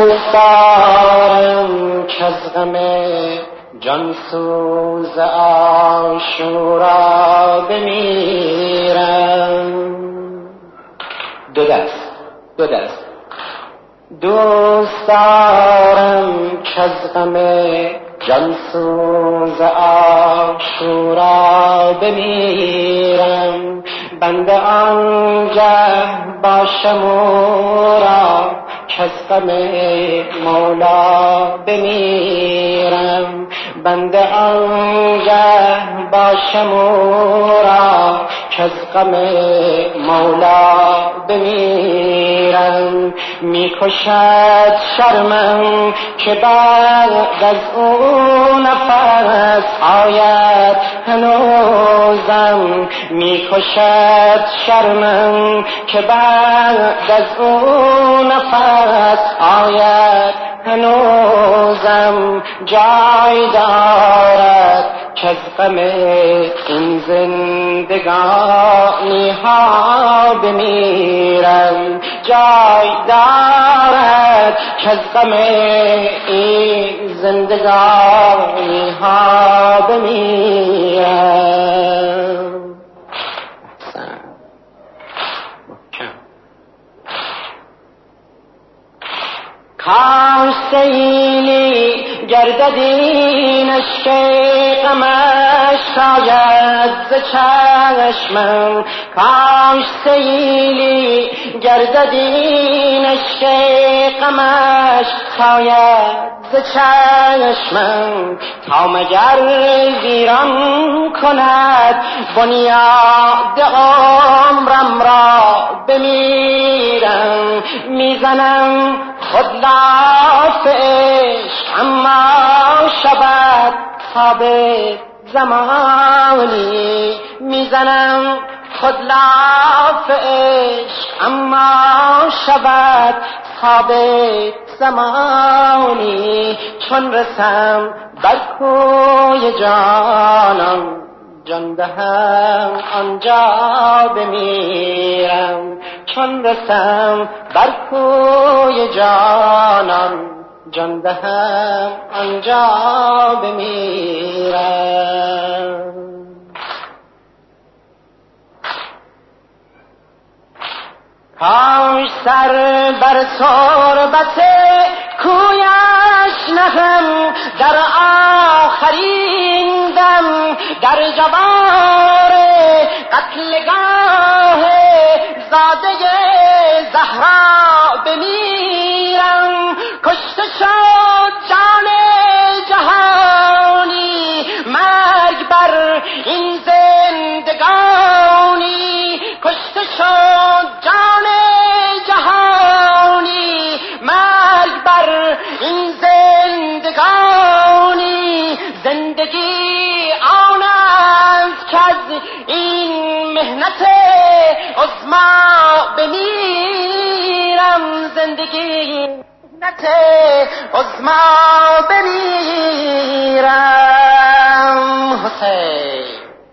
دوست دارم که از غم جانسوز عاشورا بمیرم. دو دست دوست دارم که از غم جانسوز عاشورا بمیرم. بنده آنگه باشم او را که از غم مولا بمیرم. بنده آنگه باشم او را که از غم مولا بمیرم. میکشد شرمم که بعد از او نفس آید هنوزم. میکشد شرمم که بعد از او نفس آید هنوزم. جای دارد که از غم این زندگانی ها بمیرم. جای دارد که از غم این زندگانی ها بمیرم. کاش سیلی گردد این اشک غمش شاید ز چشمم. کاش سیلی گردد این اشک غمش شاید ز چشمم. تا مگر ویران کند بنیاد عمرم را بمیرم. میزنم خود لاف عشق اما شود ثابت زمانی. میزنم خود لاف عشق اما شود ثابت زمانی. چون رسم بر کوی جانم جان دهم آنجا بمیرم. چون رسم بر کوی جانم جان دهم آنجا بمیرم. کاش سر بر تربت کویش نهم در آخرین دم. در جوار قتلگاه زاده زهرا بمیرم. کشته شد جان جهانی مرگ بر این زندگانی. کشته شد جان جهانی مرگ بر این زندگانی. زندگی آن است که از این مهنت عظما بمیرم. زندگی مهنت عظما بمیرم. حسین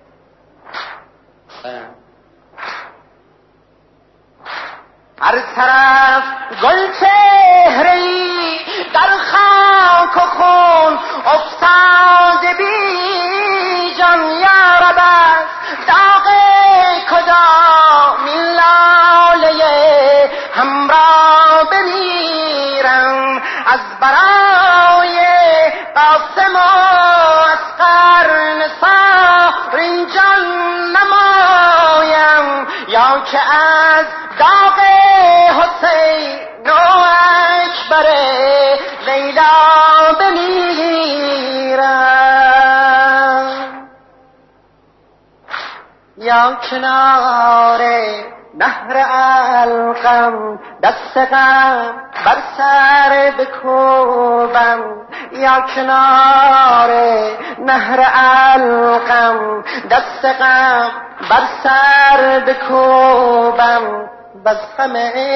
هر طرف گل چهره‌ای در خاک و خون افتاده بی جان. یا رب از داغ کدامین لاله همراه بمیرم. از برای قاسم و اصغر نثار این جان نمایم. یا که از داغ حسین و اکبر لیلا بمیرم. یا کنار نهر علقم دست غم بر سر بکوبم. یا کنار نهر علقم دست غم بر سر بکوبم. بز غم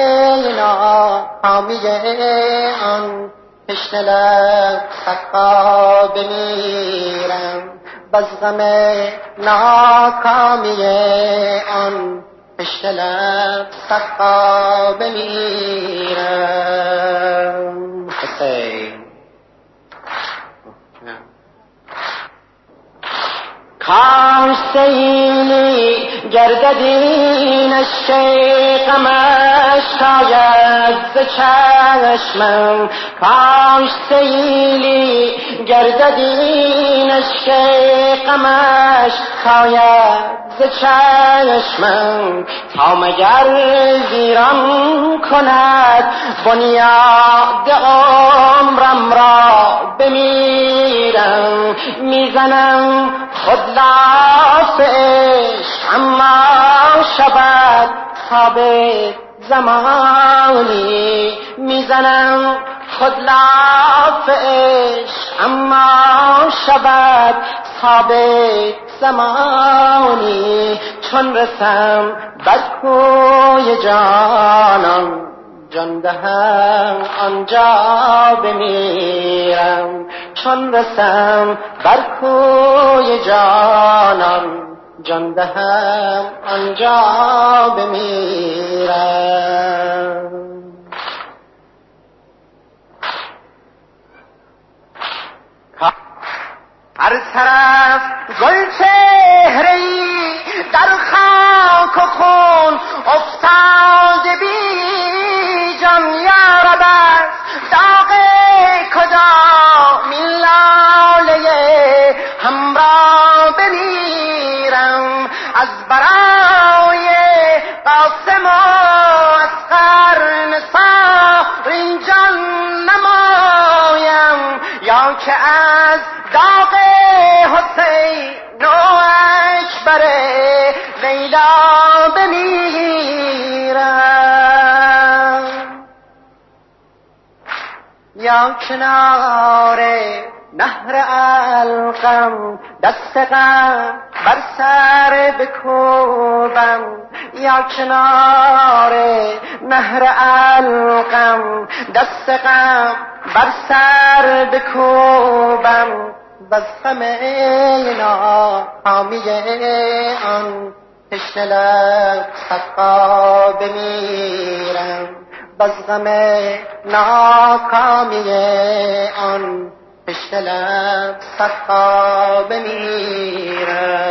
ناکامی آن تشنه لب سقا بمیرم. بز غم ناکامی آن تشنه لب سقا بمیرم. کاش سیلی گردد این اشک غمش شاید ز چشمم، کاش سیلی گردد این اشک غمش شاید ز چشمم، تا مگر ویران کند بنیاد عمرم را بمیرم. میزنم خود لاف عشق اما شود ثابت زمانی، میزنم خود لاف عشق اما شود ثابت زمانی. چون رسم بر کوی جانان جان دهم آنجا بمیرم. چون رسم بر کوی جانان جان دهم آنجا بمیرم. هر طرف گل چهره‌ای در خاک و خون افتاده بی جان، یارب از داغ کدامین لاله همراه بمیرم. از برای قاسم و اصغر نثار این جان نمایم، یا که از داغ حسین و اکبر لیلا بمیرم. یا کنار نهر القم دست غم بر سر بکوبم، یا کنار نهر القم دست غم بر سر بکوبم. بس غم ناکامی آن تشنه لب صدقا بمیرم. بس غم ناکامی آن تشنه لب صدقا بمیرم.